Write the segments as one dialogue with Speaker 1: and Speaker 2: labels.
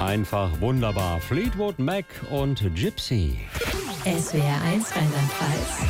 Speaker 1: Einfach wunderbar. Fleetwood Mac und Gypsy.
Speaker 2: SWR 1 Rheinland-Pfalz.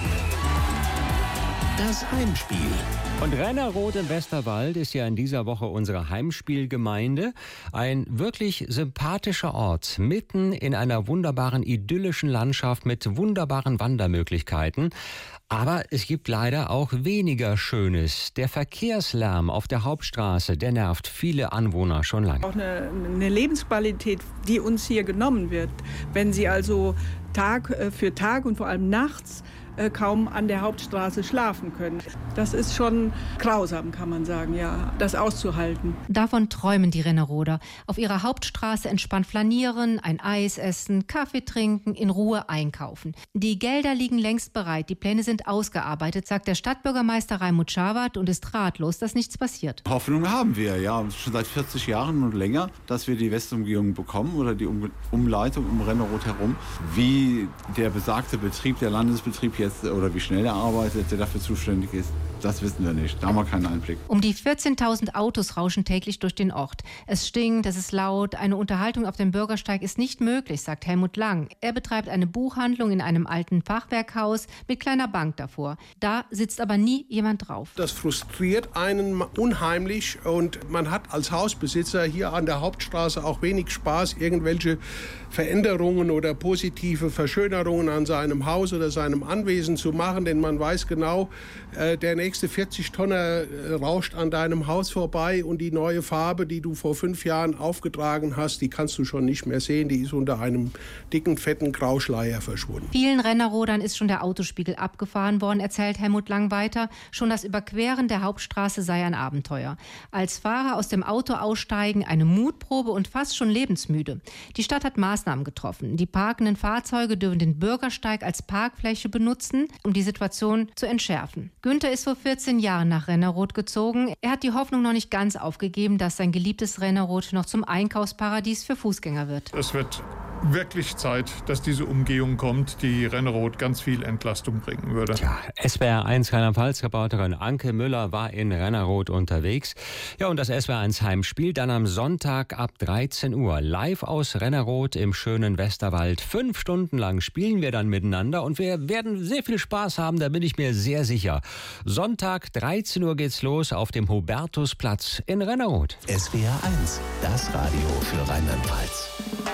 Speaker 3: Das Heimspiel.
Speaker 1: Und Rennerode im Westerwald ist ja in dieser Woche unsere Heimspielgemeinde. Ein wirklich sympathischer Ort, mitten in einer wunderbaren, idyllischen Landschaft mit wunderbaren Wandermöglichkeiten. Aber es gibt leider auch weniger Schönes. Der Verkehrslärm auf der Hauptstraße, der nervt viele Anwohner schon lange.
Speaker 4: Auch eine Lebensqualität, die uns hier genommen wird. Wenn Sie also Tag für Tag und vor allem nachts kaum an der Hauptstraße schlafen können. Das ist schon grausam, kann man sagen, ja, das auszuhalten.
Speaker 5: Davon träumen die Renneroder. Auf ihrer Hauptstraße entspannt flanieren, ein Eis essen, Kaffee trinken, in Ruhe einkaufen. Die Gelder liegen längst bereit, die Pläne sind ausgearbeitet, sagt der Stadtbürgermeister Raimund Schawat und ist ratlos, dass nichts passiert.
Speaker 6: Hoffnung haben wir, ja, schon seit 40 Jahren und länger, dass wir die Westumgehung bekommen oder die Umleitung um Rennerode herum. Wie der besagte Betrieb, der Landesbetrieb jetzt oder wie schnell er arbeitet, der dafür zuständig ist, das wissen wir nicht. Da haben wir keinen Einblick.
Speaker 5: Um die 14.000 Autos rauschen täglich durch den Ort. Es stinkt, es ist laut. Eine Unterhaltung auf dem Bürgersteig ist nicht möglich, sagt Helmut Lang. Er betreibt eine Buchhandlung in einem alten Fachwerkhaus mit kleiner Bank davor. Da sitzt aber nie jemand drauf.
Speaker 7: Das frustriert einen unheimlich und man hat als Hausbesitzer hier an der Hauptstraße auch wenig Spaß, irgendwelche Veränderungen oder positive Verschönerungen an seinem Haus oder seinem Anwesen zu machen, denn man weiß genau, der nächste 40-Tonner rauscht an deinem Haus vorbei und die neue Farbe, die du vor 5 Jahren aufgetragen hast, die kannst du schon nicht mehr sehen, die ist unter einem dicken, fetten Grauschleier verschwunden.
Speaker 5: Vielen Rennerrodern ist schon der Autospiegel abgefahren worden, erzählt Helmut Lang weiter. Schon das Überqueren der Hauptstraße sei ein Abenteuer. Als Fahrer aus dem Auto aussteigen, eine Mutprobe und fast schon lebensmüde. Die Stadt hat Maßnahmen getroffen. Die parkenden Fahrzeuge dürfen den Bürgersteig als Parkfläche benutzen, um die Situation zu entschärfen. Günther ist vor 14 Jahren nach Rennerode gezogen. Er hat die Hoffnung noch nicht ganz aufgegeben, dass sein geliebtes Rennerode noch zum Einkaufsparadies für Fußgänger wird.
Speaker 8: Es wird wirklich Zeit, dass diese Umgehung kommt, die Rennerode ganz viel Entlastung bringen würde.
Speaker 1: Tja, SWR 1 Rheinland-Pfalz-Reporterin Anke Müller war in Rennerode unterwegs. Ja, und das SWR 1 Heimspiel dann am Sonntag ab 13 Uhr. Live aus Rennerode im schönen Westerwald. 5 Stunden lang spielen wir dann miteinander und wir werden sehr viel Spaß haben, da bin ich mir sehr sicher. Sonntag 13 Uhr geht's los auf dem Hubertusplatz in Rennerode.
Speaker 3: SWR 1, das Radio für Rheinland-Pfalz.